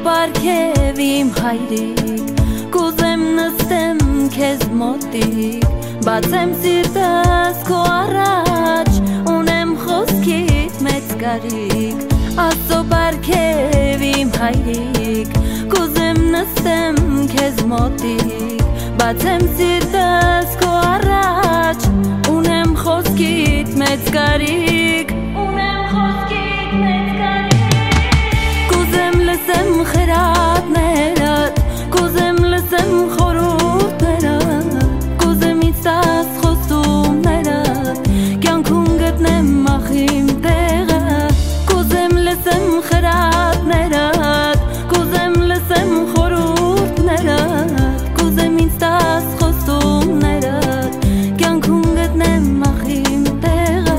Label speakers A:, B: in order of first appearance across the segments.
A: պարգև իմ հայրիկ, կուզեմ նստեմ քեզ մոտիկ, բացեմ սիրտս քո առաջ, ունեմ խոսքիդ մեծ կարիք, Աստծո պարգև իմ հայրիկ, կուզեմ նստեմ քեզ մոտիկ, բացեմ սիրտս քո առաջ, ունեմ խոսքիդ մեծ կարիք, Կուզեմ խրատներդ, կուզեմ լսեմ խորհուրդներդ, կուզեմ ինձ տաս խոստումներդ, կյանքում գտնեմ ախիմ տեղը, կուզեմ լսեմ խրատներդ, կուզեմ լսեմ խորհուրդներդ, կուզեմ ինձ տաս խոստումներդ, կյանքում գտնեմ ախիմ տեղը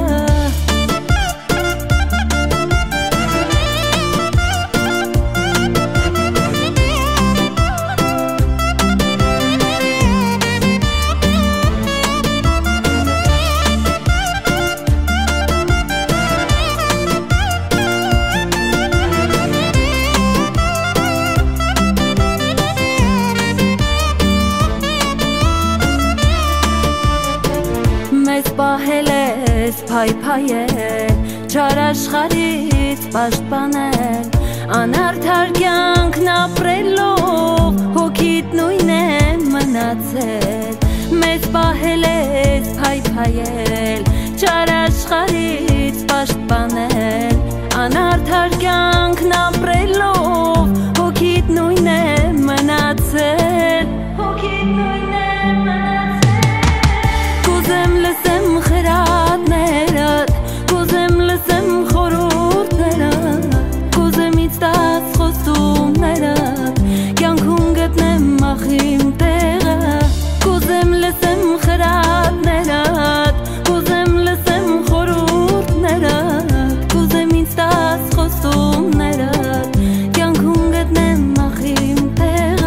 A: Մեզ պահել ես փայփայել, չար աշխարհից պաշտպանել, անարդար կյանքն ապրելով, հոգիդ նույնն է մնացել, մեզ պահել ես փայփայել, չար աշխարհից պաշտպանել, անարդար կյանքն ապրելով, հոգիդ նույնն է մնացել, Կուզեմ լսեմ խրատներդ, կուզեմ լսեմ խորհուրդներդ, կուզեմ ինձ տաս խոստումներդ, կյանքում գտնեմ ախիմ տեղը, կուզեմ լսեմ խրատներդ, կուզեմ լսեմ խորհուրդներդ, կուզեմ ինձ տաս խոստումներդ, կյանքում գտնեմ ախիմ տեղը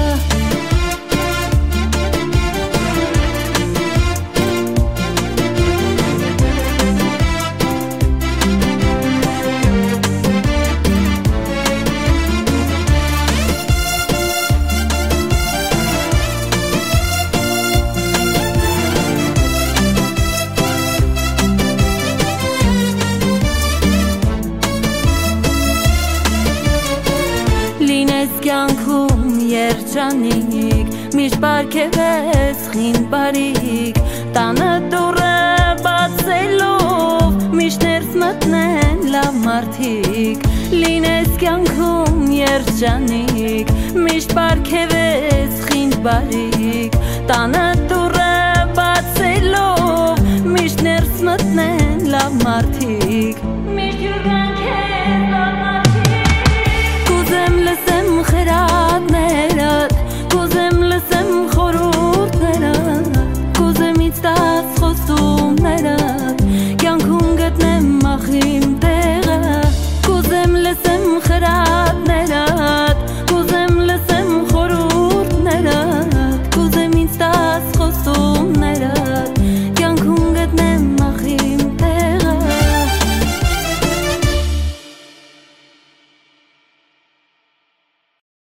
A: Լինես կյանքում երջանիկ, միշտ պարգևես խին բարիք, տանը դուռը բացելով, միշտ ներս մտնեն լավ մարդիկ, Լինես կյանքում երջանիկ, միշտ պարգևես խին բարիք, տանը դուռը բացելով, միշտ ներս մտնեն լավ մարդիկ,